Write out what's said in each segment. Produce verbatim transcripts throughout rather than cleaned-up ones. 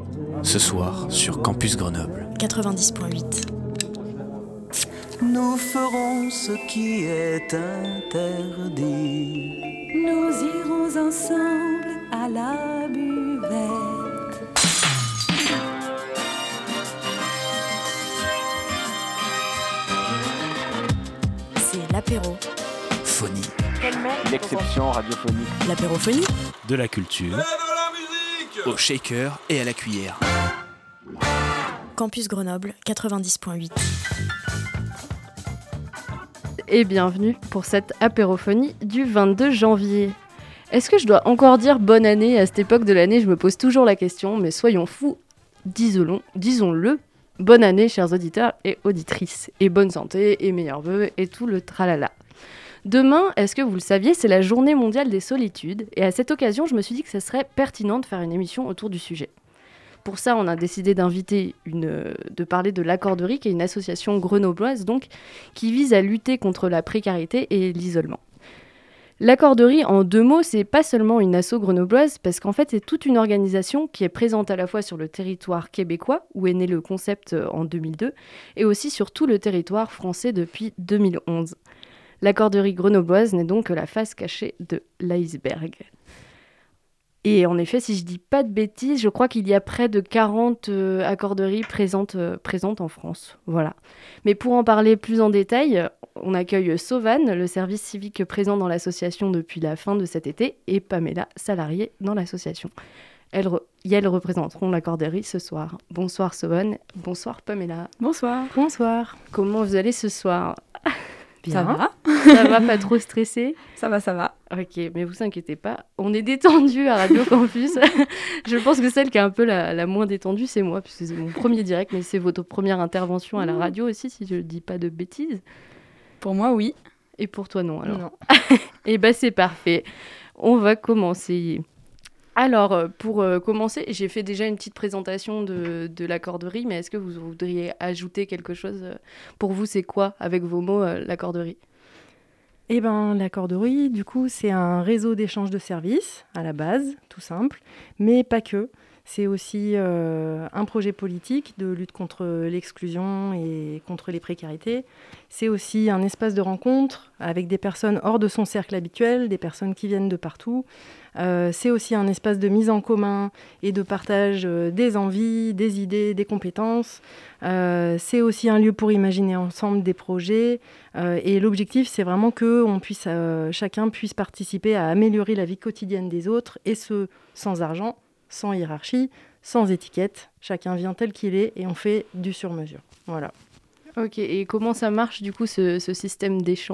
ce soir sur Campus Grenoble quatre-vingt-dix point huit. Nous ferons ce qui est interdit. Nous irons ensemble à la buvette. C'est l'apéro. Phonie. L'exception radiophonique. L'apérophonie. De la culture. Au shaker et à la cuillère. Campus Grenoble quatre-vingt-dix point huit. Et bienvenue pour cette apérophonie du vingt-deux janvier. Est-ce que je dois encore dire bonne année à cette époque de l'année ? Je me pose toujours la question, mais soyons fous, disons-le, disons-le, bonne année chers auditeurs et auditrices, et bonne santé, et meilleurs vœux, et tout le tralala. Demain, est-ce que vous le saviez, c'est la journée mondiale des solitudes, et à cette occasion, je me suis dit que ce serait pertinent de faire une émission autour du sujet. Pour ça, on a décidé d'inviter une, de parler de l'Accorderie, qui est une association grenobloise, donc, qui vise à lutter contre la précarité et l'isolement. L'Accorderie, en deux mots, c'est pas seulement une asso grenobloise, parce qu'en fait, c'est toute une organisation qui est présente à la fois sur le territoire québécois, où est né le concept en deux mille deux, et aussi sur tout le territoire français depuis deux mille onze. L'Accorderie grenobloise n'est donc que la face cachée de l'iceberg. Et en effet, si je dis pas de bêtises, je crois qu'il y a près de quarante euh, accorderies présentes, euh, présentes en France. Voilà. Mais pour en parler plus en détail, on accueille Sauvan, le service civique présent dans l'association depuis la fin de cet été, et Pamela, salariée dans l'association. Elles, re- elles représenteront l'accorderie ce soir. Bonsoir Sauvan, bonsoir Pamela. Bonsoir. Bonsoir. Comment vous allez ce soir ? Ça va ? Ça va, pas trop stressé ? Ça va, ça va. Ok, mais vous inquiétez pas, on est détendu à Radio Campus. Je pense que celle qui est un peu la, la moins détendue, c'est moi, puisque c'est mon premier direct, mais c'est votre première intervention à la radio aussi, si je ne dis pas de bêtises. Pour moi, oui. Et pour toi, non, alors. Non. Eh bien, c'est parfait. On va commencer. Alors, pour euh, commencer, j'ai fait déjà une petite présentation de, de l'accorderie, mais est-ce que vous voudriez ajouter quelque chose ? Pour vous, c'est quoi, avec vos mots, euh, l'accorderie ? Eh ben, l'accorderie, du coup, c'est un réseau d'échange de services, à la base, tout simple, mais pas que. C'est aussi euh, un projet politique de lutte contre l'exclusion et contre les précarités. C'est aussi un espace de rencontre avec des personnes hors de son cercle habituel, des personnes qui viennent de partout. Euh, c'est aussi un espace de mise en commun et de partage euh, des envies, des idées, des compétences. Euh, c'est aussi un lieu pour imaginer ensemble des projets. Euh, et l'objectif, c'est vraiment que on puisse, euh, chacun puisse participer à améliorer la vie quotidienne des autres, et ce, sans argent, sans hiérarchie, sans étiquette. Chacun vient tel qu'il est et on fait du sur-mesure. Voilà. Ok, et comment ça marche, du coup, ce, ce système d'échange ?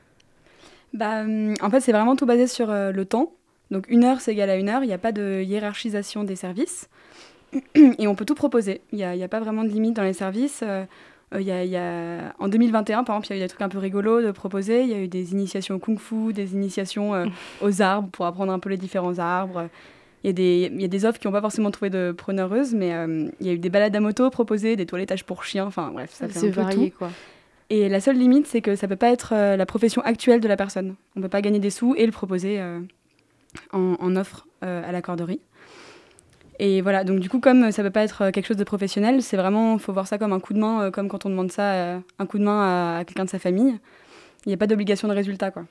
Bah, en fait, c'est vraiment tout basé sur euh, le temps. Donc, une heure, c'est égal à une heure. Il n'y a pas de hiérarchisation des services. Et on peut tout proposer. Il n'y a, a pas vraiment de limite dans les services. Euh, euh, y a, y a... En deux mille vingt et un, par exemple, il y a eu des trucs un peu rigolos de proposer. Il y a eu des initiations kung-fu, des initiations euh, aux arbres pour apprendre un peu les différents arbres. Il y a des, il y a des offres qui n'ont pas forcément trouvé de preneureuse, mais euh, il y a eu des balades à moto proposées, des toilettages pour chiens. Enfin, bref, ça fait c'est un peu varié, tout. Quoi. Et la seule limite, c'est que ça ne peut pas être euh, la profession actuelle de la personne. On ne peut pas gagner des sous et le proposer euh, en, en offre euh, à l'accorderie. Et voilà, donc du coup, comme ça ne peut pas être quelque chose de professionnel, c'est vraiment, il faut voir ça comme un coup de main, euh, comme quand on demande ça, euh, un coup de main à, à quelqu'un de sa famille. Il n'y a pas d'obligation de résultat, quoi.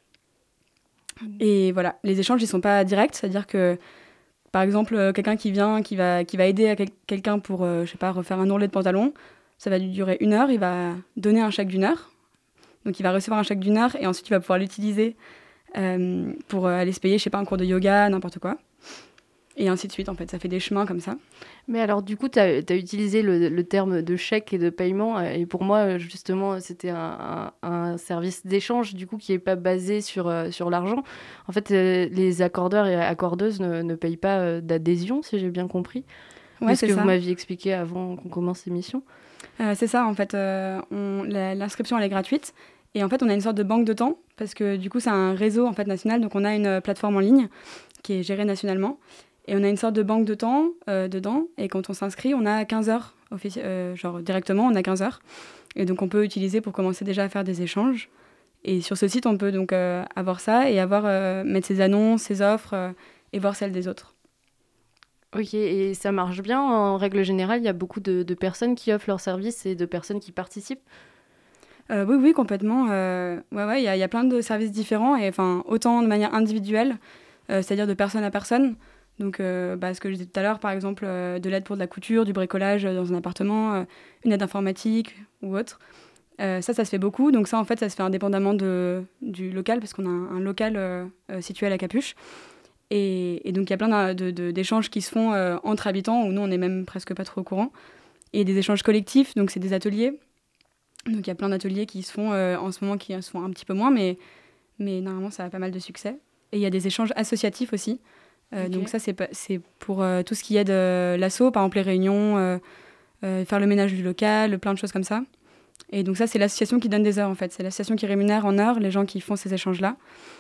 Et voilà, les échanges, ils ne sont pas directs, c'est-à-dire que, par exemple, euh, quelqu'un qui vient, qui va, qui va aider à quel- quelqu'un pour, euh, je sais pas, refaire un ourlet de pantalon, ça va lui durer une heure, il va donner un chèque d'une heure. Donc, il va recevoir un chèque d'une heure et ensuite, il va pouvoir l'utiliser euh, pour euh, aller se payer, je sais pas, un cours de yoga, n'importe quoi. Et ainsi de suite, en fait. Ça fait des chemins comme ça. Mais alors, du coup, tu as utilisé le, le terme de chèque et de paiement. Et pour moi, justement, c'était un, un, un service d'échange, du coup, qui n'est pas basé sur, euh, sur l'argent. En fait, euh, les accordeurs et accordeuses ne, ne payent pas euh, d'adhésion, si j'ai bien compris. Ouais, ce c'est que ça. vous m'aviez expliqué avant qu'on commence l'émission. Euh, c'est ça, en fait. Euh, on, la, l'inscription, elle est gratuite. Et en fait, on a une sorte de banque de temps, parce que du coup, c'est un réseau en fait, national. Donc, on a une plateforme en ligne qui est gérée nationalement. Et on a une sorte de banque de temps euh, dedans. Et quand on s'inscrit, on a quinze heures. Offici- euh, genre, directement, on a quinze heures. Et donc, on peut utiliser pour commencer déjà à faire des échanges. Et sur ce site, on peut donc euh, avoir ça et avoir, euh, mettre ses annonces, ses offres euh, et voir celles des autres. Ok, et ça marche bien en règle générale? Il y a beaucoup de, de personnes qui offrent leurs services et de personnes qui participent? Euh, oui, oui, complètement. Euh, ouais, ouais, il y, a- il y a plein de services différents, et enfin, autant de manière individuelle, euh, c'est-à-dire de personne à personne. Donc, euh, bah, ce que je disais tout à l'heure, par exemple, euh, de l'aide pour de la couture, du bricolage euh, dans un appartement, euh, une aide informatique ou autre. Euh, ça, ça se fait beaucoup. Donc ça, en fait, ça se fait indépendamment de, du local, parce qu'on a un, un local euh, euh, situé à la Capuche. Et, et donc, il y a plein d'un- de- de- d'échanges qui se font euh, entre habitants, où nous, on n'est même presque pas trop au courant. Et des échanges collectifs, donc c'est des ateliers. Donc, il y a plein d'ateliers qui se font euh, en ce moment, qui se font un petit peu moins, mais, mais normalement, ça a pas mal de succès. Et il y a des échanges associatifs aussi. Euh, Ok. Donc ça, c'est pas- c'est pour euh, tout ce qui aide euh, l'asso, par exemple les réunions, euh, euh, faire le ménage du local, plein de choses comme ça. Et donc ça, c'est l'association qui donne des heures, en fait. C'est l'association qui rémunère en heures les gens qui font ces échanges-là.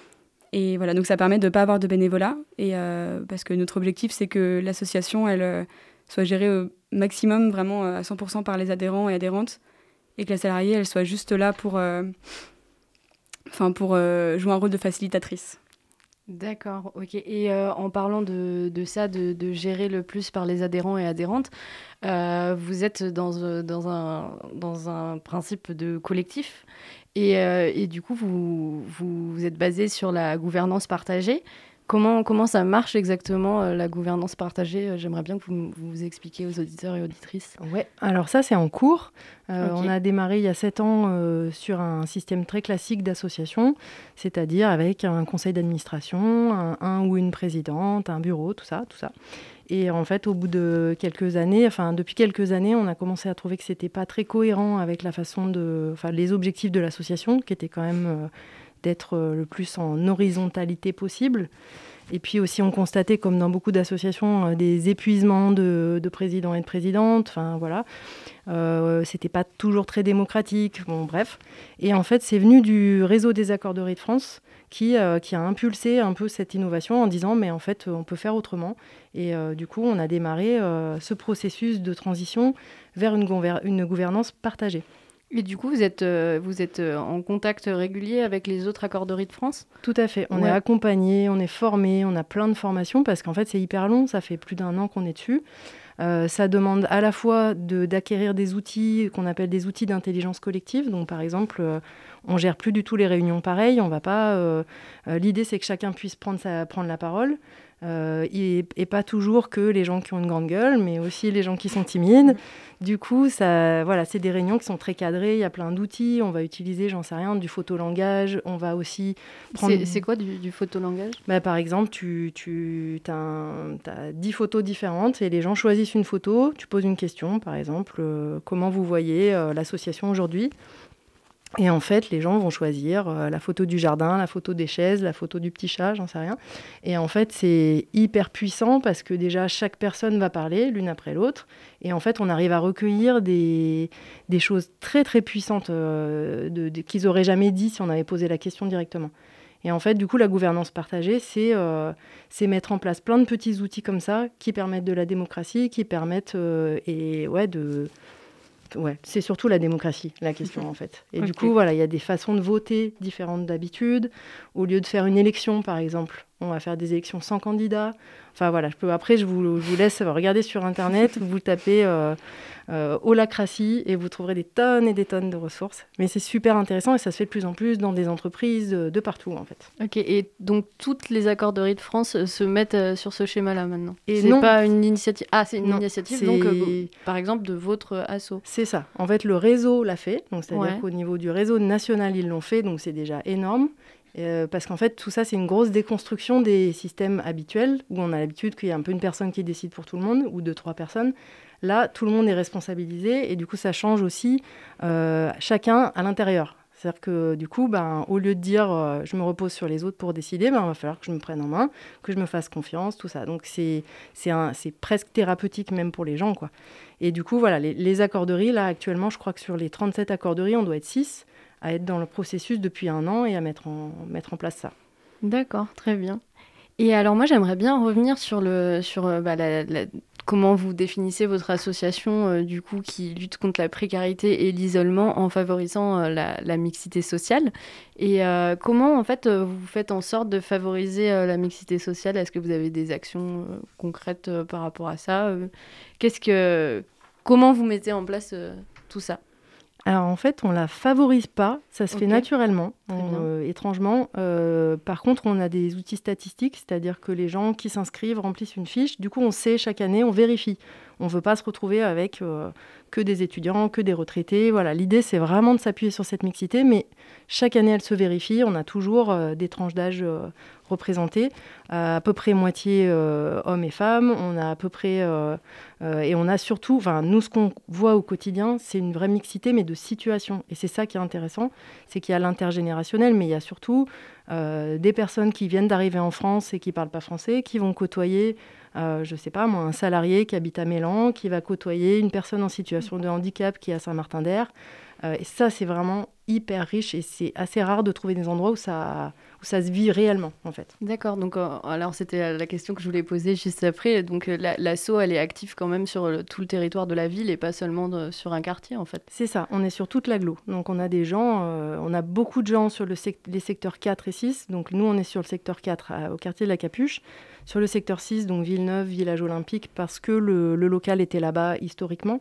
Et voilà, donc ça permet de ne pas avoir de bénévolat. Et, euh, parce que notre objectif, c'est que l'association, elle euh, soit gérée au maximum, vraiment euh, à cent pour cent par les adhérents et adhérentes. Et que la salariée, elle soit juste là pour, euh, enfin, pour euh, jouer un rôle de facilitatrice. D'accord, ok. Et euh, en parlant de, de ça, de, de gérer le plus par les adhérents et adhérentes, euh, vous êtes dans, euh, dans, un, dans un principe de collectif et, euh, et du coup, vous, vous, vous êtes basé sur la gouvernance partagée. Comment, comment ça marche exactement, euh, la gouvernance partagée? Euh, J'aimerais bien que vous, vous expliquiez aux auditeurs et auditrices. Ouais, alors ça c'est en cours. Euh, Ok. On a démarré il y a sept ans euh, sur un système très classique d'association, c'est-à-dire avec un conseil d'administration, un, un ou une présidente, un bureau, tout ça, tout ça. Et en fait, au bout de quelques années, enfin depuis quelques années, on a commencé à trouver que c'était pas très cohérent avec la façon de, enfin les objectifs de l'association, qui étaient quand même euh, d'être euh, le plus en horizontalité possible. Et puis aussi, on constatait, comme dans beaucoup d'associations, euh, des épuisements de, de présidents et de présidentes. Enfin, voilà. Euh, c'était pas toujours très démocratique. Bon, bref. Et en fait, c'est venu du réseau des accorderies de France qui, euh, qui a impulsé un peu cette innovation en disant, mais en fait, on peut faire autrement. Et euh, du coup, on a démarré euh, ce processus de transition vers une, gouver- une gouvernance partagée. Et du coup, vous êtes, euh, vous êtes euh, en contact régulier avec les autres accorderies de France? Tout à fait. On Ouais. est accompagné, on est formé, on a plein de formations parce qu'en fait, c'est hyper long. Ça fait plus d'un an qu'on est dessus. Euh, ça demande à la fois de, d'acquérir des outils qu'on appelle des outils d'intelligence collective. Donc, par exemple, euh, on gère plus du tout les réunions pareilles. On va pas. Euh, euh, l'idée, c'est que chacun puisse prendre, sa, prendre la parole. Euh, et, et pas toujours que les gens qui ont une grande gueule, mais aussi les gens qui sont timides. Du coup, ça, voilà, c'est des réunions qui sont très cadrées. Il y a plein d'outils. On va utiliser, j'en sais rien, du photolangage. On va aussi prendre... C'est, c'est quoi du, du photolangage? Bah, par exemple, tu, tu as dix photos différentes et les gens choisissent une photo. Tu poses une question, par exemple, euh, comment vous voyez euh, l'association aujourd'hui? Et en fait, les gens vont choisir euh, la photo du jardin, la photo des chaises, la photo du petit chat, j'en sais rien. Et en fait, c'est hyper puissant parce que déjà, chaque personne va parler l'une après l'autre. Et en fait, on arrive à recueillir des, des choses très, très puissantes euh, de, de, qu'ils n'auraient jamais dit si on avait posé la question directement. Et en fait, du coup, la gouvernance partagée, c'est, euh, c'est mettre en place plein de petits outils comme ça qui permettent de la démocratie, qui permettent euh, et, ouais, de... Ouais, c'est surtout la démocratie, la question, en fait. Et Okay. du coup, voilà, il y a des façons de voter différentes d'habitude. Au lieu de faire une élection, par exemple, on va faire des élections sans candidat. Enfin, voilà, je peux, après, je vous, je vous laisse regarder sur Internet, vous tapez euh, euh, holacratie et vous trouverez des tonnes et des tonnes de ressources. Mais c'est super intéressant et ça se fait de plus en plus dans des entreprises de, de partout, en fait. Ok, et donc toutes les accorderies de France euh, se mettent euh, sur ce schéma-là maintenant? Et c'est non. pas une initiative? Ah, c'est une Non, initiative, c'est... donc, euh, bon, par exemple, de votre euh, asso? C'est ça. En fait, le réseau l'a fait. Donc, c'est-à-dire Ouais. qu'au niveau du réseau national, ils l'ont fait. Donc, c'est déjà énorme. Euh, parce qu'en fait, tout ça, c'est une grosse déconstruction des systèmes habituels où on a l'habitude qu'il y a un peu une personne qui décide pour tout le monde ou deux, trois personnes. Là, tout le monde est responsabilisé et du coup, ça change aussi euh, chacun à l'intérieur. C'est-à-dire que du coup, ben, au lieu de dire euh, je me repose sur les autres pour décider, ben, il va falloir que je me prenne en main, que je me fasse confiance, tout ça. Donc, c'est, c'est, un, c'est presque thérapeutique même pour les gens, quoi. Et du coup, voilà, les, les accorderies, là, actuellement, je crois que sur les trente-sept accorderies, on doit être six à être dans le processus depuis un an et à mettre en, mettre en place ça. D'accord, très bien. Et alors moi, j'aimerais bien revenir sur, le, sur euh, bah, la, la, comment vous définissez votre association, euh, du coup, qui lutte contre la précarité et l'isolement en favorisant euh, la, la mixité sociale. Et euh, comment, en fait, euh, vous faites en sorte de favoriser euh, la mixité sociale ? Est-ce que vous avez des actions euh, concrètes euh, par rapport à ça ? euh, Qu'est-ce que... Comment vous mettez en place euh, tout ça ? Alors en fait, on la favorise pas, ça se Ok. fait naturellement, Très on- bien. euh, étrangement. Euh, par contre, on a des outils statistiques, c'est-à-dire que les gens qui s'inscrivent remplissent une fiche. Du coup, on sait chaque année, on vérifie. On ne veut pas se retrouver avec euh, que des étudiants, que des retraités. Voilà, l'idée, c'est vraiment de s'appuyer sur cette mixité, mais chaque année, elle se vérifie. On a toujours euh, des tranches d'âge euh, représentées, à peu près moitié euh, hommes et femmes. On a à peu près... euh, euh, et on a surtout... Enfin, nous, ce qu'on voit au quotidien, c'est une vraie mixité, mais de situation. Et c'est ça qui est intéressant, c'est qu'il y a l'intergénérationnel, mais il y a surtout euh, des personnes qui viennent d'arriver en France et qui ne parlent pas français, qui vont côtoyer... Euh, je ne sais pas, moi, un salarié qui habite à Mélan, qui va côtoyer une personne en situation de handicap qui est à Saint-Martin-d'Air. Euh, et ça, c'est vraiment hyper riche et c'est assez rare de trouver des endroits où ça, où ça se vit réellement, en fait. D'accord, donc euh, alors c'était la question que je voulais poser juste après. Donc euh, la- l'asso, elle est active quand même sur le- tout le territoire de la ville et pas seulement de- sur un quartier, en fait. C'est ça, on est sur toute l'agglo. Donc on a des gens, euh, on a beaucoup de gens sur le sec- les secteurs quatre et six. Donc nous, on est sur le secteur quatre, à- au quartier de la Capuche. Sur le secteur six, donc Villeneuve, Village Olympique, parce que le, le local était là-bas historiquement.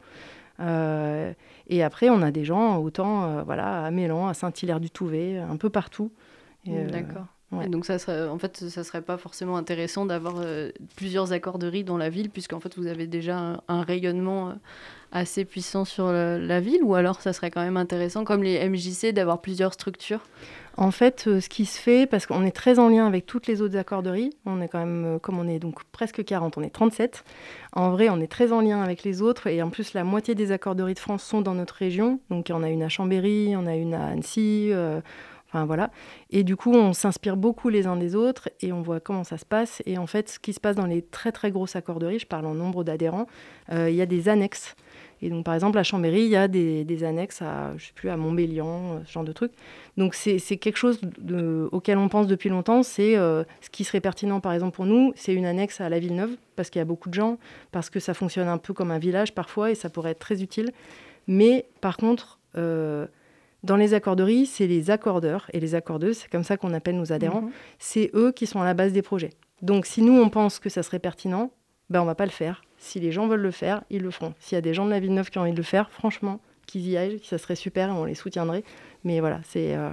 Euh, et après, on a des gens autant euh, voilà, à Mélan, à Saint-Hilaire-du-Touvet, un peu partout. Et, euh, D'accord. ouais. Et donc ça serait, en fait, ça serait pas forcément intéressant d'avoir euh, plusieurs accorderies dans la ville, puisqu'en fait vous avez déjà un, un rayonnement euh, assez puissant sur le- la ville, ou alors ça serait quand même intéressant, comme les M J C, d'avoir plusieurs structures. En fait, euh, ce qui se fait, parce qu'on est très en lien avec toutes les autres accorderies, on est quand même, euh, comme on est donc presque quarante, on est trente-sept. En vrai, on est très en lien avec les autres, et en plus, la moitié des accorderies de France sont dans notre région. Donc, on a une à Chambéry, on a une à Annecy, euh, enfin voilà. Et du coup, on s'inspire beaucoup les uns des autres, et on voit comment ça se passe. Et en fait, ce qui se passe dans les très très grosses accorderies, je parle en nombre d'adhérents, euh, il y a des annexes. Et donc, par exemple, à Chambéry, il y a des, des annexes à, je sais plus, à Montbélian, ce genre de trucs. Donc, c'est, c'est quelque chose de, auquel on pense depuis longtemps. C'est euh, ce qui serait pertinent, par exemple, pour nous, c'est une annexe à la Villeneuve, parce qu'il y a beaucoup de gens, parce que ça fonctionne un peu comme un village parfois, et ça pourrait être très utile. Mais, par contre, euh, dans les accorderies, c'est les accordeurs et les accordeuses, c'est comme ça qu'on appelle nos adhérents, Mhm. c'est eux qui sont à la base des projets. Donc, si nous, on pense que ça serait pertinent, ben, on ne va pas le faire. Si les gens veulent le faire, ils le feront. S'il y a des gens de la Villeneuve qui ont envie de le faire, franchement, qu'ils y aillent, ça serait super et on les soutiendrait. Mais voilà, c'est, euh,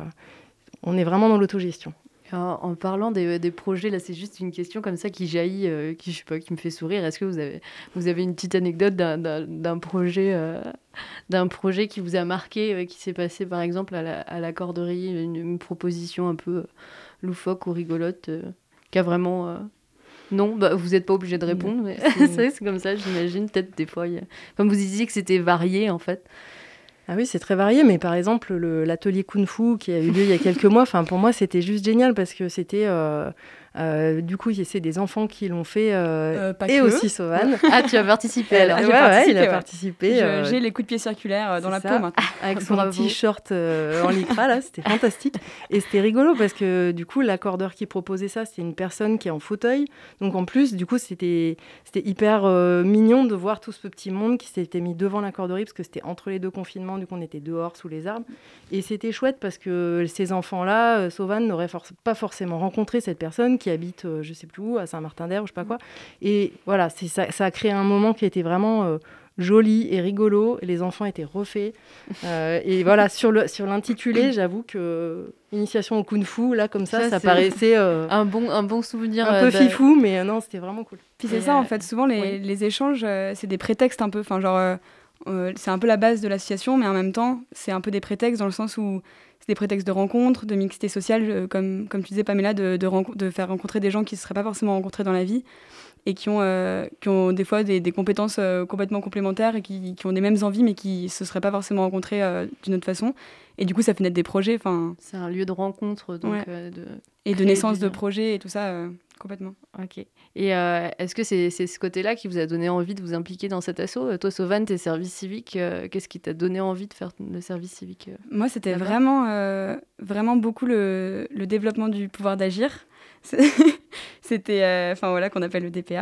on est vraiment dans l'autogestion. En, en parlant des, des projets, là, c'est juste une question comme ça qui jaillit, euh, qui, je sais pas, qui me fait sourire. Est-ce que vous avez, vous avez une petite anecdote d'un, d'un, d'un projet, euh, d'un projet qui vous a marqué, euh, qui s'est passé par exemple à la, à la corderie, une, une proposition un peu euh, loufoque ou rigolote, euh, qui a vraiment... euh, Non, bah, vous n'êtes pas obligé de répondre, mais c'est, c'est comme ça, j'imagine. Peut-être des fois, il y a... comme vous disiez que c'était varié en fait. Ah oui, c'est très varié, mais par exemple, le, l'atelier Kung Fu qui a eu lieu il y a quelques mois, pour moi, c'était juste génial parce que c'était... Euh, euh, du coup, c'est des enfants qui l'ont fait, euh, Euh, pas et que. aussi Sauvan. Ah, tu as participé alors. Ouais, j'ai ouais, participé, il a ouais. participé. Je- euh, J'ai les coups de pied circulaires euh, dans c'est la ça. peau maintenant. avec son Bravo. t-shirt euh, en lycra, là, c'était fantastique. Et c'était rigolo parce que du coup, l'accordeur qui proposait ça, c'était une personne qui est en fauteuil. Donc en plus, du coup, c'était, c'était hyper euh, mignon de voir tout ce petit monde qui s'était mis devant l'accorderie parce que c'était entre les deux confinements, du coup, on était dehors sous les arbres. Et c'était chouette parce que ces enfants-là, euh, Sauvan n'aurait for- pas forcément rencontré cette personne qui habite, euh, je sais plus où, à Saint-Martin-d'Air ou je sais pas quoi. Et voilà, c'est, ça, ça a créé un moment qui était vraiment... Euh, joli et rigolo, et les enfants étaient refaits. Euh, et voilà, sur, le, sur l'intitulé, j'avoue que initiation au Kung Fu, là, comme ça, ça, Ça, c'est paraissait euh, Un bon, un bon souvenir. un euh, peu d'a- fifou, mais euh, non, c'était vraiment cool. Puis c'est Et, ça, euh, en fait, souvent les, oui. les échanges, euh, c'est des prétextes un peu. Enfin, genre, euh, euh, c'est un peu la base de l'association, mais en même temps, c'est un peu des prétextes dans le sens où c'est des prétextes de rencontres, de mixité sociale, euh, comme, comme tu disais, Pamela, de, de, renco- de faire rencontrer des gens qui ne se seraient pas forcément rencontrés dans la vie et qui ont, euh, qui ont des fois des, des compétences euh, complètement complémentaires et qui, qui ont des mêmes envies, mais qui ne se seraient pas forcément rencontrés euh, d'une autre façon. Et du coup, ça fait naître des projets, enfin, C'est un lieu de rencontre, donc. Ouais. euh, de... et de Créer naissance du de lien. projets et tout ça, euh, complètement. Ok. Et euh, est-ce que c'est, c'est ce côté-là qui vous a donné envie de vous impliquer dans cet assaut ? Euh, Toi, Sauvan, tes services civiques, euh, qu'est-ce qui t'a donné envie de faire le service civique euh Moi, c'était Là-bas. vraiment, euh, vraiment beaucoup le, le développement du pouvoir d'agir. C'est- C'était, enfin voilà, qu'on appelle le D P A.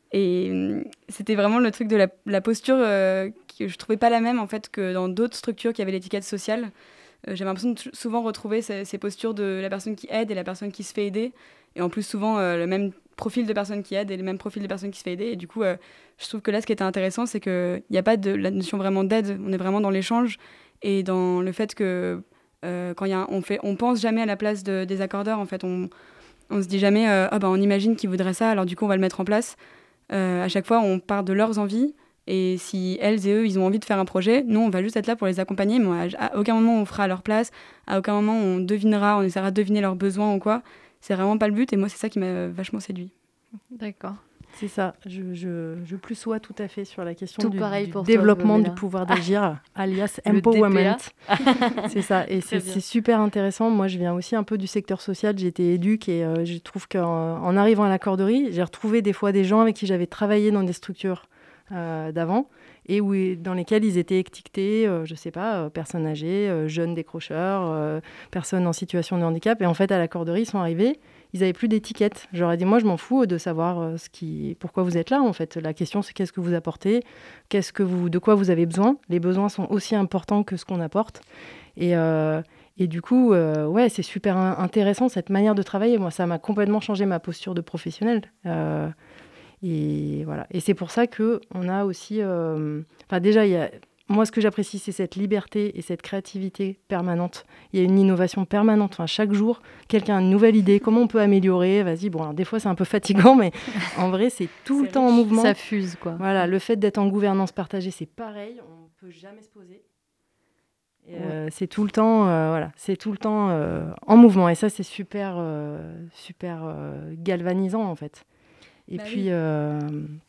Et euh, c'était vraiment le truc de la, la posture euh, que je trouvais pas la même en fait que dans d'autres structures qui avaient l'étiquette sociale. Euh, j'avais l'impression de t- souvent retrouver ces, ces postures de la personne qui aide et la personne qui se fait aider. Et en plus, souvent, euh, le même profil de personne qui aide et le même profil de personne qui se fait aider. Et du coup, euh, je trouve que là, ce qui était intéressant, c'est qu'il n'y a pas de la notion vraiment d'aide. On est vraiment dans l'échange et dans le fait que euh, quand y a un, on fait, on pense jamais à la place de, des accordeurs. En fait, on, on se dit jamais, euh, ah ben, on imagine qu'ils voudraient ça, alors du coup, on va le mettre en place. Euh, à chaque fois, on part de leurs envies. Et si elles et eux, ils ont envie de faire un projet, nous, on va juste être là pour les accompagner, mais à, à aucun moment, on fera à leur place, à aucun moment, on devinera, on essaiera de deviner leurs besoins ou quoi. C'est vraiment pas le but, et moi, c'est ça qui m'a vachement séduit. D'accord. C'est ça, je, je, je plus sois tout à fait sur la question Tout du, pareil du pour toi, développement Pamela. du pouvoir d'agir, alias Le empowerment. D P A. C'est ça, et c'est, bien. c'est super intéressant. Moi, je viens aussi un peu du secteur social, j'ai été éduque et euh, je trouve qu'en en arrivant à la corderie, j'ai retrouvé des fois des gens avec qui j'avais travaillé dans des structures euh, d'avant et où, dans lesquelles ils étaient étiquetés, euh, je sais pas, euh, personnes âgées, euh, jeunes décrocheurs, euh, personnes en situation de handicap. Et en fait, à la corderie, ils sont arrivés, ils n'avaient plus d'étiquette. J'aurais dit, moi, je m'en fous de savoir euh, ce qui, pourquoi vous êtes là, en fait. La question, c'est qu'est-ce que vous apportez, qu'est-ce que vous, de quoi vous avez besoin. Les besoins sont aussi importants que ce qu'on apporte. Et, euh, et du coup, euh, ouais, c'est super in- intéressant, cette manière de travailler. Moi, ça m'a complètement changé ma posture de professionnelle. Euh, et voilà. Et c'est pour ça qu'on a aussi... euh, Enfin, déjà, il y a... Moi, ce que j'apprécie, c'est cette liberté et cette créativité permanente. Il y a une innovation permanente. Enfin, chaque jour, quelqu'un a une nouvelle idée. Comment on peut améliorer ? Vas-y, bon, alors des fois, c'est un peu fatigant, mais en vrai, c'est tout C'est le temps en riche. mouvement. Ça fuse, quoi. Voilà, le fait d'être en gouvernance partagée, c'est pareil. On ne peut jamais se poser. Et, euh, c'est tout le temps, euh, voilà, c'est tout le temps euh, en mouvement. Et ça, c'est super, euh, super euh, galvanisant, en fait. Et Bah puis... oui. euh,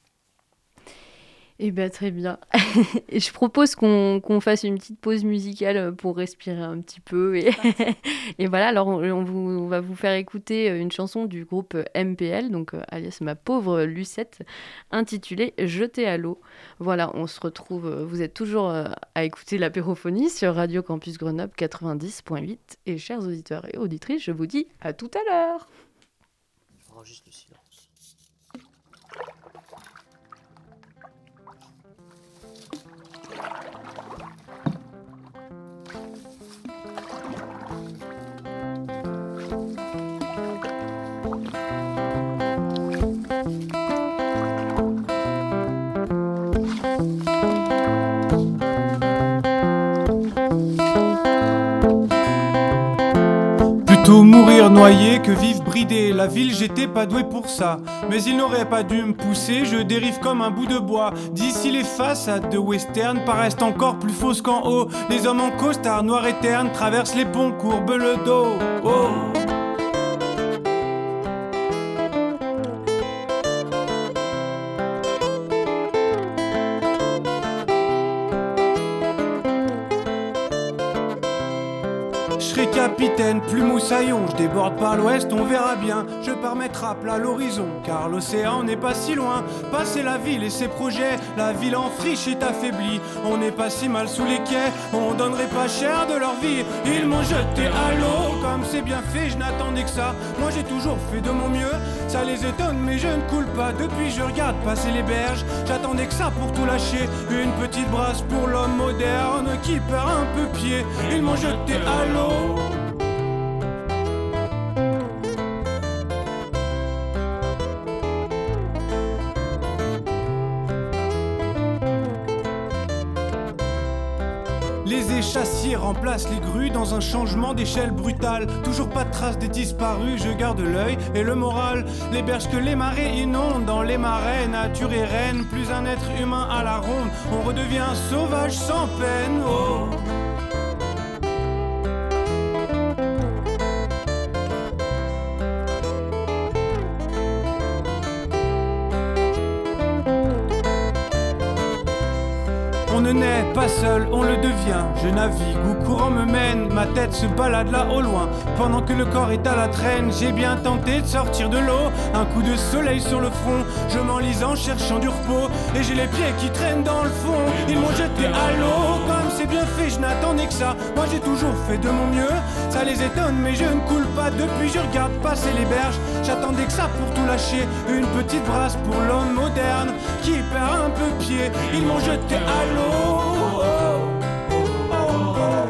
Eh bien, très bien. Et je propose qu'on qu'on fasse une petite pause musicale pour respirer un petit peu. Et, et voilà, alors on, on vous, on va vous faire écouter une chanson du groupe M P L, donc euh, alias Ma Pauvre Lucette, intitulée Jetée à l'eau. Voilà, on se retrouve, euh, vous êtes toujours euh, à écouter l'apérophonie sur Radio Campus Grenoble quatre-vingt-dix point huit. Et chers auditeurs et auditrices, je vous dis à tout à l'heure. Enregistre le silence. Plutôt mourir noyé que vivre bridé. La ville, j'étais pas doué pour ça. Mais il n'aurait pas dû me pousser, je dérive comme un bout de bois. D'ici les façades de western paraissent encore plus fausses qu'en haut. Les hommes en costard noir et terne traversent les ponts, courbent le dos. Oh. Je serai capitaine, plus moussaillon, je déborde par l'ouest, on verra bien. Je pars mettre à plat l'horizon, car l'océan n'est pas si loin. Passer la ville et ses projets, la ville en friche est affaiblie. On n'est pas si mal sous les quais, on donnerait pas cher de leur vie. Ils m'ont jeté à l'eau, comme c'est bien fait, je n'attendais que ça. Moi j'ai toujours fait de mon mieux, ça les étonne mais je ne coule pas. Depuis je regarde passer les berges, j'attendais que ça pour tout lâcher. Une petite brasse pour l'homme moderne qui perd un peu pied. Ils m'ont jeté à l'eau. Les échassiers remplacent les grues dans un changement d'échelle brutal. Toujours pas de traces des disparus, je garde l'œil et le moral. Les berges que les marées inondent, dans les marais, nature et reine. Plus un être humain à la ronde, on redevient sauvage sans peine. Oh. On On ne naît pas seul, on le devient. Je navigue où courant me mène, ma tête se balade là au loin. Pendant que le corps est à la traîne, j'ai bien tenté de sortir de l'eau. Un coup de soleil sur le front, je m'enlise en cherchant du repos. Et j'ai les pieds qui traînent dans le fond, ils m'ont jeté à l'eau. Comme c'est bien fait, je n'attendais que ça. Moi j'ai toujours fait de mon mieux, ça les étonne mais je ne coule pas. Depuis je regarde passer les berges, j'attendais que ça pour tout lâcher. Une petite brasse pour l'homme moderne qui perd un peu pied. Ils m'ont jeté à l'eau. Oh, oh, oh, oh.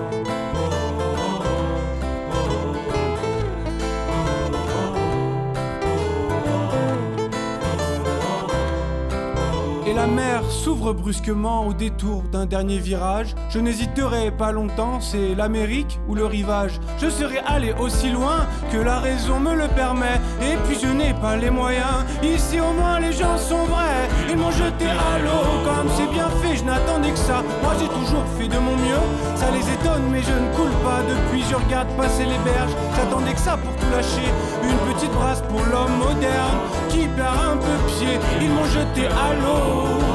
Et la mer s'ouvre brusquement au détour d'un dernier virage. Je n'hésiterai pas longtemps, c'est l'Amérique ou le rivage. Je serai allé aussi loin que la raison me le permet. Et puis je n'ai pas les moyens, ici au moins les gens sont vrais. Ils m'ont jeté à l'eau, comme c'est bien fait, je n'attendais que ça. Moi j'ai toujours fait de mon mieux, ça les étonne mais je ne coule pas. Depuis je regarde passer les berges, j'attendais que ça pour tout lâcher. Une petite brasse pour l'homme moderne qui perd un peu pied. Ils m'ont jeté à l'eau.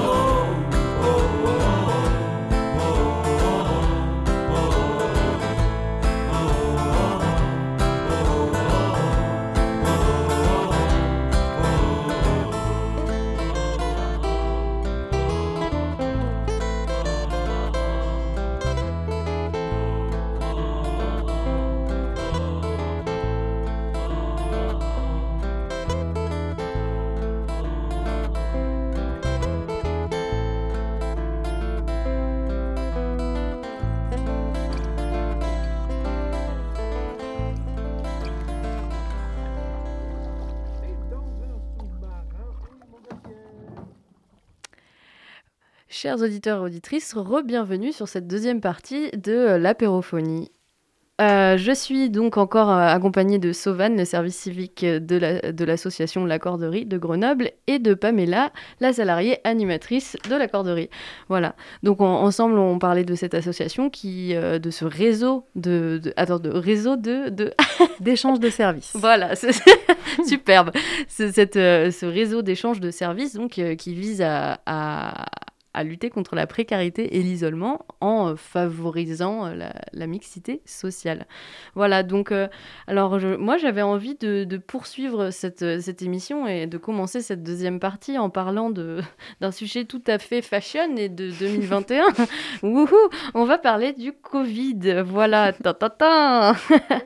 Chers auditeurs et auditrices, re-bienvenue sur cette deuxième partie de l'apérophonie. Euh, je suis donc encore euh, accompagnée de Sauvane, le service civique de, la, de l'association La Corderie de Grenoble, et de Pamela, la salariée animatrice de La Corderie. Voilà, donc on, ensemble on parlait de cette association, qui, euh, de ce réseau de, de, attends, de, réseau de, de... d'échange de services. Voilà, c'est superbe. C'est cette, euh, ce réseau d'échange de services donc, euh, qui vise à... à à lutter contre la précarité et l'isolement en favorisant la, la mixité sociale. Voilà, donc, euh, alors je, moi j'avais envie de, de poursuivre cette, cette émission et de commencer cette deuxième partie en parlant de, d'un sujet tout à fait fashion et de deux mille vingt et un. Wouhou, on va parler du Covid, voilà, ta ta ta.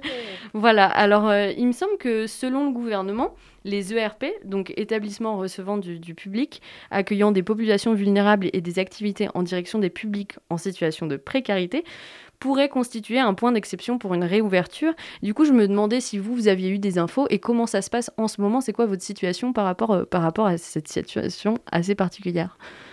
Voilà, alors euh, il me semble que selon le gouvernement, les E R P, donc établissements recevant du, du public, accueillant des populations vulnérables et des activités en direction des publics en situation de précarité, pourraient constituer un point d'exception pour une réouverture. Du coup, je me demandais si vous, vous aviez eu des infos et comment ça se passe en ce moment. C'est quoi votre situation par rapport, euh, par rapport à cette situation assez particulière ?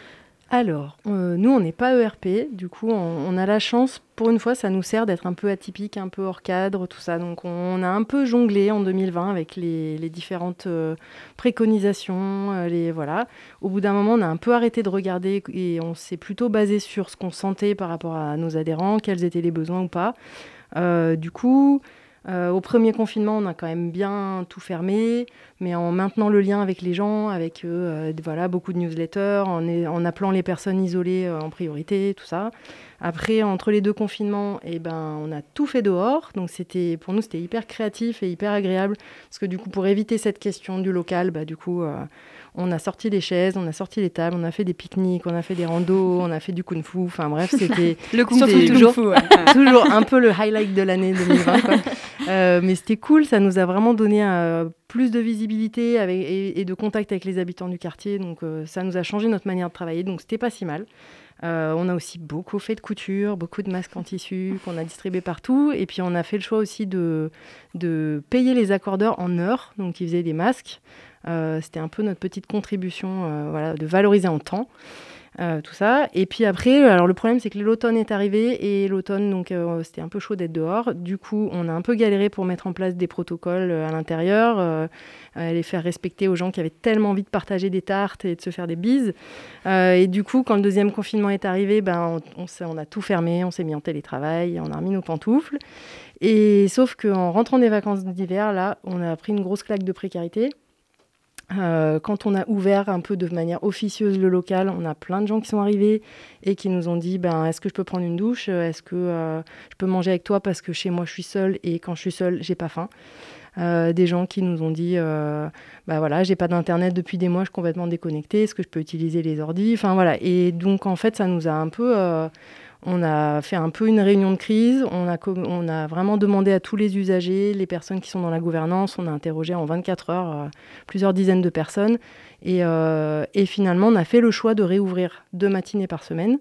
Alors, euh, nous, on n'est pas E R P, du coup, on, on a la chance, pour une fois, ça nous sert d'être un peu atypique, un peu hors cadre, tout ça. Donc, on a un peu jonglé en deux mille vingt avec les, les différentes euh, préconisations, euh, les, voilà. Au bout d'un moment, on a un peu arrêté de regarder et on s'est plutôt basé sur ce qu'on sentait par rapport à nos adhérents, quels étaient les besoins ou pas. Euh, du coup... Euh, au premier confinement, on a quand même bien tout fermé, mais en maintenant le lien avec les gens, avec euh, voilà, beaucoup de newsletters, en, est, en appelant les personnes isolées euh, en priorité, tout ça. Après, entre les deux confinements, eh ben, on a tout fait dehors. Donc c'était, pour nous, c'était hyper créatif et hyper agréable. Parce que du coup, pour éviter cette question du local, bah, du coup, euh, on a sorti les chaises, on a sorti les tables, on a fait des pique-niques, on a fait des randos, on a fait du kung-fu. Enfin bref, c'était le kung-fu toujours, kung-fu, ouais. toujours un peu le highlight de l'année deux mille vingt. Quoi. Euh, mais c'était cool, ça nous a vraiment donné euh, plus de visibilité avec, et, et de contact avec les habitants du quartier. Donc euh, ça nous a changé notre manière de travailler, donc c'était pas si mal. Euh, on a aussi beaucoup fait de couture, beaucoup de masques en tissu qu'on a distribués partout. Et puis on a fait le choix aussi de, de payer les accordeurs en heures, donc ils faisaient des masques. Euh, c'était un peu notre petite contribution, euh, voilà, de valoriser en temps. Euh, tout ça. Et puis après, alors le problème, c'est que l'automne est arrivé et l'automne, donc euh, c'était un peu chaud d'être dehors. Du coup, on a un peu galéré pour mettre en place des protocoles euh, à l'intérieur, euh, euh, les faire respecter aux gens qui avaient tellement envie de partager des tartes et de se faire des bises. Euh, et du coup, quand le deuxième confinement est arrivé, ben, on, on, on a tout fermé, on s'est mis en télétravail, on a remis nos pantoufles. Et sauf qu'en rentrant des vacances d'hiver, là, on a pris une grosse claque de précarité. Euh, quand on a ouvert un peu de manière officieuse le local, on a plein de gens qui sont arrivés et qui nous ont dit ben, est-ce que je peux prendre une douche ? Est-ce que euh, je peux manger avec toi parce que chez moi je suis seule et quand je suis seule, j'ai pas faim. Euh, des gens qui nous ont dit euh, bah voilà, j'ai pas d'internet depuis des mois, je suis complètement déconnectée, est-ce que je peux utiliser les ordis ? Enfin voilà. Et donc en fait, ça nous a un peu. Euh, On a fait un peu une réunion de crise, on a, on a vraiment demandé à tous les usagers, les personnes qui sont dans la gouvernance, on a interrogé en vingt-quatre heures euh, plusieurs dizaines de personnes et, euh, et finalement on a fait le choix de réouvrir deux matinées par semaine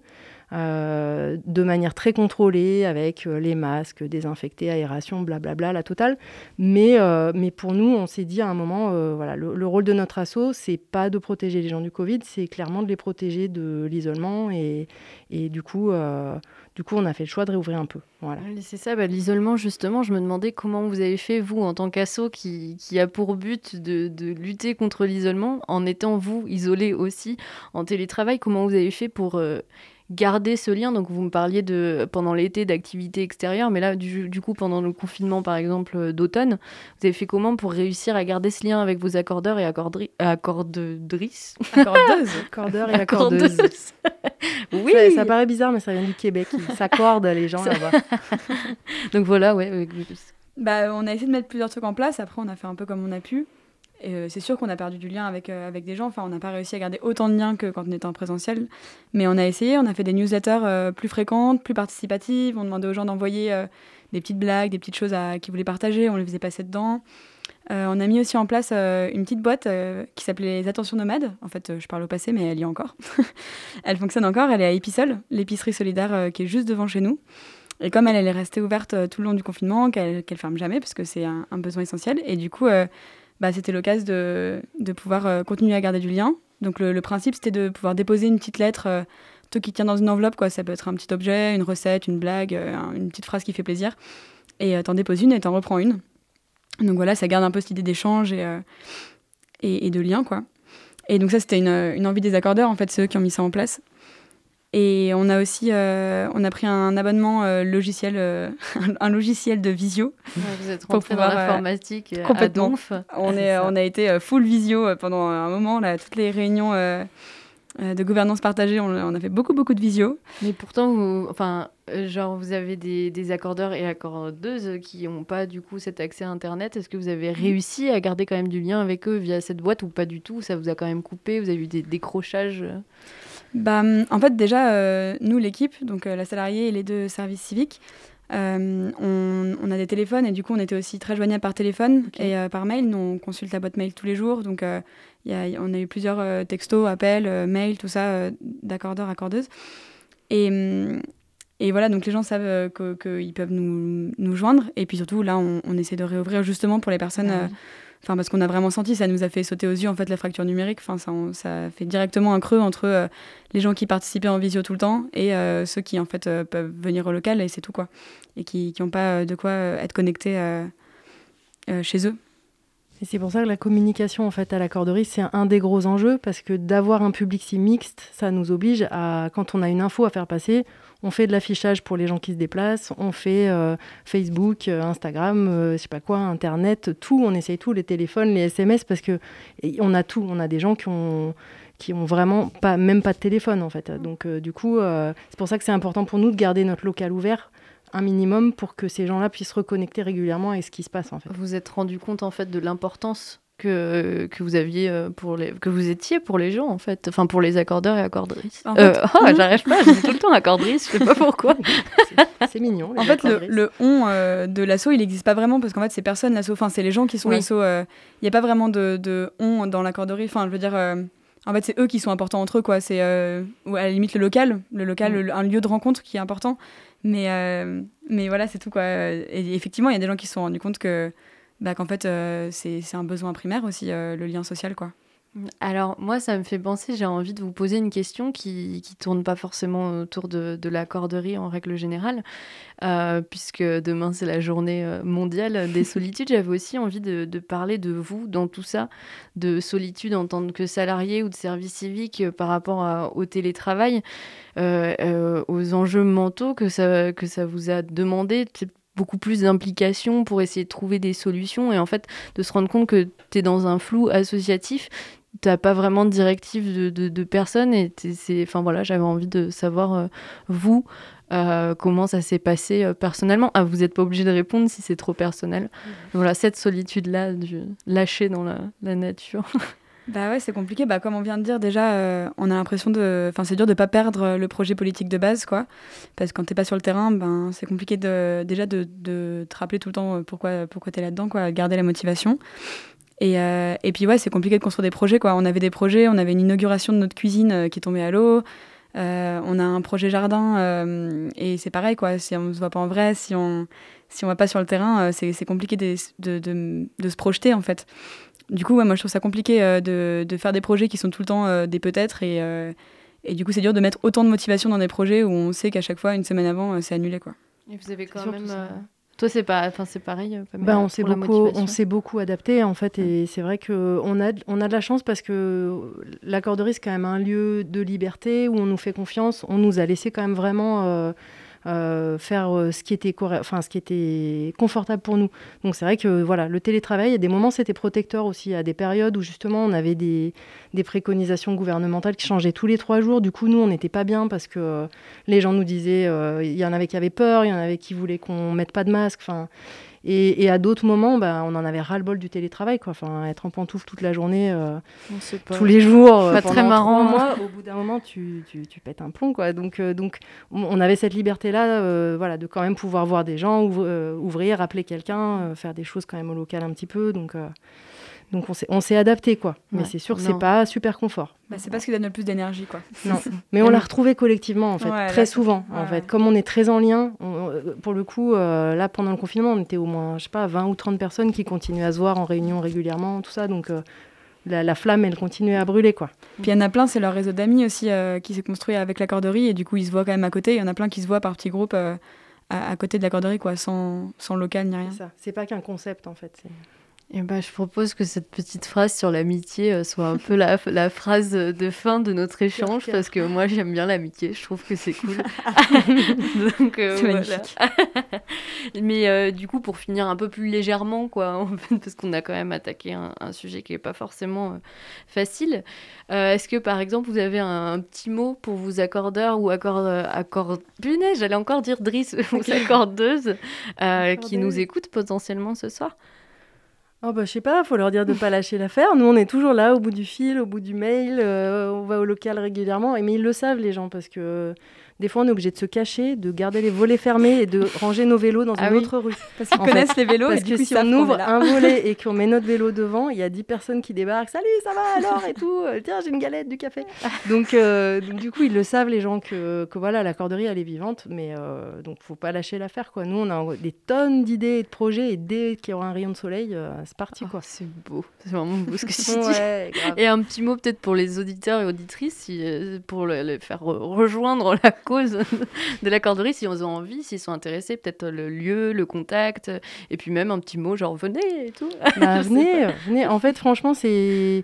euh, de manière très contrôlée avec euh, les masques, désinfectés, aération, blablabla, la totale. Mais, euh, mais pour nous, on s'est dit à un moment, euh, voilà, le, le rôle de notre asso, c'est pas de protéger les gens du Covid, c'est clairement de les protéger de l'isolement et, et du coup... Euh, Du coup, on a fait le choix de réouvrir un peu. Voilà. C'est ça, bah, l'isolement, justement, je me demandais comment vous avez fait, vous, en tant qu'asso qui, qui a pour but de, de lutter contre l'isolement, en étant, vous, isolé aussi, en télétravail, comment vous avez fait pour euh, garder ce lien ? Donc, vous me parliez de, pendant l'été d'activités extérieures, mais là, du, du coup, pendant le confinement, par exemple, d'automne, vous avez fait comment pour réussir à garder ce lien avec vos accordeurs et accordri- accordeurices Accordeuses Accordeurs et accordeuses. Oui. Ça, ça paraît bizarre, mais ça vient du Québec. Ils s'accordent, les gens, là-bas. Donc voilà, ouais. ouais. Bah, on a essayé de mettre plusieurs trucs en place. Après, on a fait un peu comme on a pu. Et euh, c'est sûr qu'on a perdu du lien avec, euh, avec des gens. Enfin, on n'a pas réussi à garder autant de liens que quand on était en présentiel. Mais on a essayé. On a fait des newsletters euh, plus fréquentes, plus participatives. On demandait aux gens d'envoyer euh, des petites blagues, des petites choses à, qu'ils voulaient partager. On les faisait passer dedans. Euh, on a mis aussi en place euh, une petite boîte euh, qui s'appelait les Attentions Nomades. En fait, euh, je parle au passé, mais elle y est encore. Elle fonctionne encore. Elle est à Épisol, l'épicerie solidaire euh, qui est juste devant chez nous. Et comme elle, elle est restée ouverte euh, tout le long du confinement, qu'elle qu'elle ferme jamais, parce que c'est un, un besoin essentiel. Et du coup, euh, bah, c'était l'occasion de, de pouvoir euh, continuer à garder du lien. Donc le, le principe, c'était de pouvoir déposer une petite lettre, euh, tout qui tient dans une enveloppe, quoi. Ça peut être un petit objet, une recette, une blague, euh, une petite phrase qui fait plaisir. Et euh, t'en déposes une et t'en reprends une. Donc voilà, ça garde un peu cette idée d'échange et, euh, et, et de lien, quoi. Et donc ça, c'était une, une envie des accordeurs, en fait, c'est eux qui ont mis ça en place. Et on a aussi euh, on a pris un abonnement euh, logiciel, euh, un logiciel de visio. Ouais, vous êtes rentré dans l'informatique euh, à complètement. Donf. On, ah, est, on a été full visio pendant un moment, là, toutes les réunions euh, de gouvernance partagée, on, on a fait beaucoup, beaucoup de visio. Mais pourtant, vous, enfin, genre, vous avez des, des accordeurs et accordeuses qui n'ont pas, du coup, cet accès à Internet. Est-ce que vous avez réussi à garder quand même du lien avec eux via cette boîte ou pas du tout ? Ça vous a quand même coupé ? Vous avez eu des décrochages ? Bah, en fait, déjà, euh, nous, l'équipe, donc euh, la salariée et les deux services civiques, euh, on, on a des téléphones et du coup, on était aussi très joignables par téléphone okay. et euh, par mail. Nous, on consulte la boîte mail tous les jours. Donc, euh, y a, on a eu plusieurs euh, textos, appels, euh, mails, tout ça, euh, d'accordeurs, accordeuses. Et, et voilà, donc les gens savent euh, que, qu'ils peuvent nous, nous joindre. Et puis surtout, là, on, on essaie de réouvrir justement pour les personnes... Ah, oui. euh, Enfin, parce qu'on a vraiment senti, ça nous a fait sauter aux yeux en fait la fracture numérique. Enfin, ça, on, ça fait directement un creux entre euh, les gens qui participaient en visio tout le temps et euh, ceux qui en fait euh, peuvent venir au local et c'est tout quoi. Et qui n'ont pas de quoi euh, être connectés euh, euh, chez eux. Et c'est pour ça que la communication en fait à l'accorderie, c'est un des gros enjeux parce que d'avoir un public si mixte, ça nous oblige à, quand on a une info à faire passer, on fait de l'affichage pour les gens qui se déplacent, on fait euh, Facebook, euh, Instagram, euh, je sais pas quoi, Internet, tout, on essaye tout, les téléphones, les S M S, parce que on a tout, on a des gens qui ont qui ont vraiment pas, même pas de téléphone en fait. Donc euh, du coup, euh, c'est pour ça que c'est important pour nous de garder notre local ouvert un minimum pour que ces gens-là puissent reconnecter régulièrement à ce qui se passe en fait. Vous vous êtes rendu compte en fait de l'importance que, que vous aviez pour les que vous étiez pour les gens en fait, enfin pour les accordeurs et accordrices. En fait, euh, oh, j'arrive pas, je dis tout le temps accordrice, je sais pas pourquoi. c'est, c'est mignon. En fait, le, le on euh, de l'asso, il n'existe pas vraiment parce qu'en fait, c'est personne l'asso. Enfin, c'est les gens qui sont oui. l'asso. Il euh, n'y a pas vraiment de, de on dans l'accorderie. Enfin, je veux dire. Euh, En fait, c'est eux qui sont importants entre eux, quoi. C'est euh, ou à la limite le local, le local, mmh. le, un lieu de rencontre qui est important. Mais, euh, mais voilà, c'est tout, quoi. Et effectivement, il y a des gens qui se sont rendus compte que, bah, qu'en fait, euh, c'est, c'est un besoin primaire aussi, euh, le lien social, quoi. Alors, moi, ça me fait penser, j'ai envie de vous poser une question qui ne tourne pas forcément autour de, de l'accorderie en règle générale, euh, puisque demain, c'est la journée mondiale des solitudes. J'avais aussi envie de, de parler de vous dans tout ça, de solitude en tant que salarié ou de service civique euh, par rapport à, au télétravail, euh, euh, aux enjeux mentaux que ça, que ça vous a demandé, beaucoup plus d'implication pour essayer de trouver des solutions et en fait de se rendre compte que tu es dans un flou associatif, tu n'as pas vraiment de directive de, de, de personne et c'est, enfin voilà, j'avais envie de savoir euh, vous euh, comment ça s'est passé euh, personnellement. Ah, vous n'êtes pas obligé de répondre si c'est trop personnel. Mmh. Voilà, cette solitude-là, du lâcher dans la, la nature. Bah ouais, c'est compliqué. Bah, comme on vient de dire, déjà, euh, on a l'impression de... Enfin, c'est dur de ne pas perdre le projet politique de base, quoi. Parce que quand tu n'es pas sur le terrain, ben, c'est compliqué de, déjà de, de te rappeler tout le temps pourquoi, pourquoi tu es là-dedans, quoi, garder la motivation. Et, euh, et puis, ouais, c'est compliqué de construire des projets, quoi. On avait des projets, on avait une inauguration de notre cuisine euh, qui est tombée à l'eau. Euh, on a un projet jardin euh, et c'est pareil, quoi. Si on ne se voit pas en vrai, si on si on va pas sur le terrain, euh, c'est, c'est compliqué de, de, de, de se projeter, en fait. Du coup, ouais, moi, je trouve ça compliqué euh, de, de faire des projets qui sont tout le temps euh, des peut-être. Et, euh, et du coup, c'est dur de mettre autant de motivation dans des projets où on sait qu'à chaque fois, une semaine avant, euh, c'est annulé, quoi. Et vous avez quand c'est même... Euh... Toi, c'est, pas... enfin, c'est pareil bah, on, s'est beaucoup, on s'est beaucoup adapté, en fait. Et ouais. C'est vrai qu'on a, on a de la chance parce que l'accorderie, c'est quand même un lieu de liberté où on nous fait confiance. On nous a laissé quand même vraiment... Euh, Euh, faire euh, ce qui était correct, enfin ce qui était confortable pour nous. Donc c'est vrai que voilà, le télétravail, à des moments c'était protecteur aussi, à des périodes où justement on avait des, des préconisations gouvernementales qui changeaient tous les trois jours. Du coup nous on n'était pas bien parce que euh, les gens nous disaient, il euh, y en avait qui avaient peur, il y en avait qui voulaient qu'on mette pas de masque. Enfin. Et, et à d'autres moments, bah, on en avait ras-le-bol du télétravail, quoi. Enfin, être en pantoufle toute la journée, euh, tous les jours, euh, pas pendant très marrant. trois mois, au bout d'un moment, tu, tu, tu pètes un plomb, quoi. Donc, euh, donc, on avait cette liberté-là, euh, voilà, de quand même pouvoir voir des gens, ouvre, euh, ouvrir, appeler quelqu'un, euh, faire des choses quand même au local un petit peu. Donc, euh, donc on s'est, on s'est adapté, quoi. Mais ouais, c'est sûr que non. c'est pas super confort. Bah, c'est pas ce qui donne le plus d'énergie, quoi. Non, mais on l'a retrouvé collectivement, en fait, ouais, très là, souvent, ouais, en fait. Ouais. Comme on est très en lien, on, pour le coup, euh, là, pendant le confinement, on était au moins, je sais pas, vingt ou trente personnes qui continuaient à se voir en réunion régulièrement, tout ça, donc... Euh, La, la flamme, elle continuait à brûler, quoi. Puis il y en a plein, c'est leur réseau d'amis aussi euh, qui s'est construit avec l'accorderie et du coup ils se voient quand même à côté. Il y en a plein qui se voient par petits groupes euh, à, à côté de l'accorderie, quoi, sans, sans local ni rien. C'est ça. C'est pas qu'un concept en fait. C'est... Et bah, je propose que cette petite phrase sur l'amitié euh, soit un peu la, la phrase de fin de notre échange Pierre, parce que moi j'aime bien l'amitié, je trouve que c'est cool. Donc, euh, c'est voilà. magnifique. Mais euh, du coup, pour finir un peu plus légèrement, quoi, en fait, parce qu'on a quand même attaqué un, un sujet qui n'est pas forcément euh, facile, euh, est-ce que par exemple vous avez un, un petit mot pour vos accordeurs ou accord, accord... Punaise, j'allais encore dire Driss, vos okay. accordeuses euh, qui nous écoutent potentiellement ce soir? Oh bah, je sais pas, faut leur dire de pas lâcher l'affaire. Nous, on est toujours là, au bout du fil, au bout du mail. Euh, on va au local régulièrement. Et, mais ils le savent, les gens, parce que euh, des fois, on est obligé de se cacher, de garder les volets fermés et de ranger nos vélos dans ah une oui. autre rue. Parce qu'ils connaissent fait, les vélos. Parce et que du coup, si on ouvre un volet et qu'on met notre vélo devant, il y a dix personnes qui débarquent. Salut, ça va alors et tout. Tiens, j'ai une galette, du café. donc, euh, donc, du coup, ils le savent, les gens, que, que voilà, l'accorderie, elle est vivante. Mais euh, donc, faut pas lâcher l'affaire, quoi. Nous, on a des tonnes d'idées et de projets. Et dès qu'il y aura un rayon de soleil, euh, c'est parti, quoi. Oh, c'est beau. C'est vraiment beau ce que tu ouais, dis. Grave. Et un petit mot peut-être pour les auditeurs et auditrices, si, pour le, le faire rejoindre la cause de l'accorderie, si ils ont envie, s'ils sont intéressés, peut-être le lieu, le contact, et puis même un petit mot genre venez et tout. Bah, venez, venez. En fait, franchement, c'est...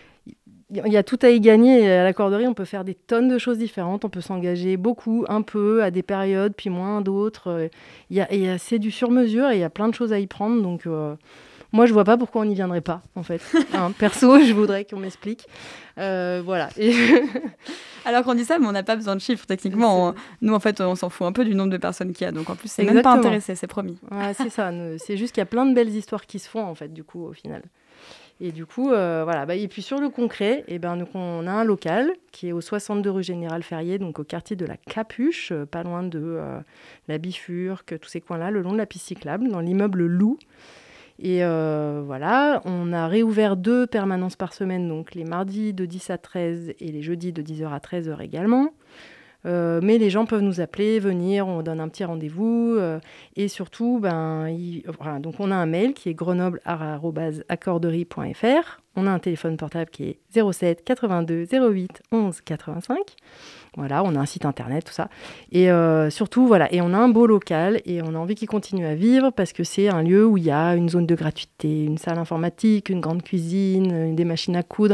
Il y a tout à y gagner. À l'accorderie, on peut faire des tonnes de choses différentes. On peut s'engager beaucoup, un peu, à des périodes, puis moins d'autres. Il y a, y a, c'est du sur-mesure et il y a plein de choses à y prendre. Donc, euh, moi, je vois pas pourquoi on n'y viendrait pas, en fait. Hein, perso, je voudrais qu'on m'explique. Euh, voilà. Et... Alors qu'on dit ça, mais on n'a pas besoin de chiffres, techniquement. On, nous, en fait, on s'en fout un peu du nombre de personnes qu'il y a. Donc, en plus, c'est Exactement. Même pas intéressé, c'est promis. Ouais, c'est ça. C'est juste qu'il y a plein de belles histoires qui se font, en fait, du coup, au final. Et du coup, euh, voilà. Bah, et puis, sur le concret, eh ben, donc, on a un local qui est au soixante-deux rue Général Ferrier, donc au quartier de la Capuche, euh, pas loin de euh, la Bifurque, tous ces coins-là, le long de la piste cyclable, dans l'immeuble Loup. Et euh, voilà, on a réouvert deux permanences par semaine, donc les mardis de dix à treize et les jeudis de dix heures à treize heures également. Euh, mais les gens peuvent nous appeler, venir, on donne un petit rendez-vous. Euh, et surtout, ben, il, voilà, donc on a un mail qui est grenoble arobase accorderie point f r. On a un téléphone portable qui est zéro sept quatre-vingt-deux zéro huit onze quatre-vingt-cinq. Voilà, on a un site internet, tout ça. Et euh, surtout, voilà, et on a un beau local et on a envie qu'il continue à vivre parce que c'est un lieu où il y a une zone de gratuité, une salle informatique, une grande cuisine, des machines à coudre.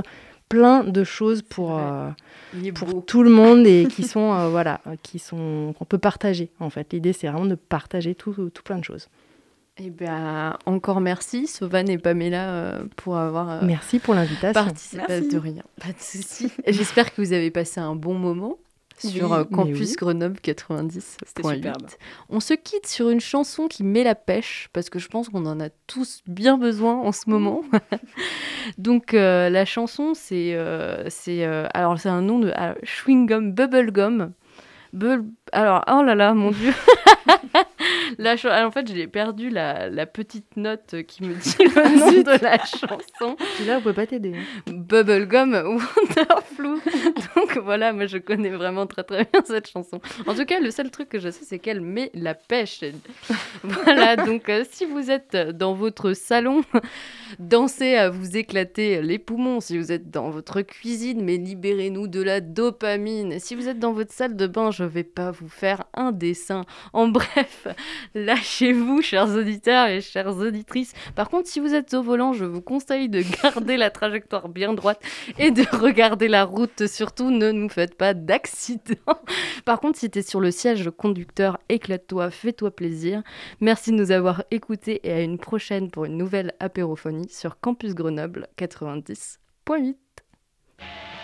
plein de choses pour, euh, pour tout le monde et qui sont, euh, voilà, qui sont, qu'on peut partager, en fait. L'idée, c'est vraiment de partager tout, tout plein de choses. Eh bien, encore merci, Sauvan et Pamela, euh, pour avoir euh, merci pour l'invitation. participé. Merci. De rien, pas de souci. J'espère que vous avez passé un bon moment sur oui, euh, Campus oui. Grenoble quatre-vingt-dix point huit. On se quitte sur une chanson qui met la pêche, parce que je pense qu'on en a tous bien besoin en ce moment. Donc, euh, la chanson, c'est, euh, c'est, euh, alors, c'est un nom de euh, Chewing Gum, Bubblegum. Be- alors, oh là là, mon Dieu. La ch- alors, en fait, j'ai perdu la, la petite note qui me dit le nom de la chanson. Et là, on peut pas t'aider. Bubblegum Wonderful. Donc voilà, moi je connais vraiment très très bien cette chanson. En tout cas, le seul truc que je sais, c'est qu'elle met la pêche. Voilà, donc euh, si vous êtes dans votre salon, dansez à vous éclater les poumons. Si vous êtes dans votre cuisine, mais libérez-nous de la dopamine. Si vous êtes dans votre salle de bain, je vais pas vous faire un dessin. En bref, lâchez-vous, chers auditeurs et chères auditrices. Par contre, si vous êtes au volant, je vous conseille de garder la trajectoire bien droite et de regarder la route. Surtout, ne nous faites pas d'accident. Par contre, si tu es sur le siège conducteur, éclate-toi, fais-toi plaisir. Merci de nous avoir écoutés et à une prochaine pour une nouvelle apérophonie sur Campus Grenoble quatre-vingt-dix point huit.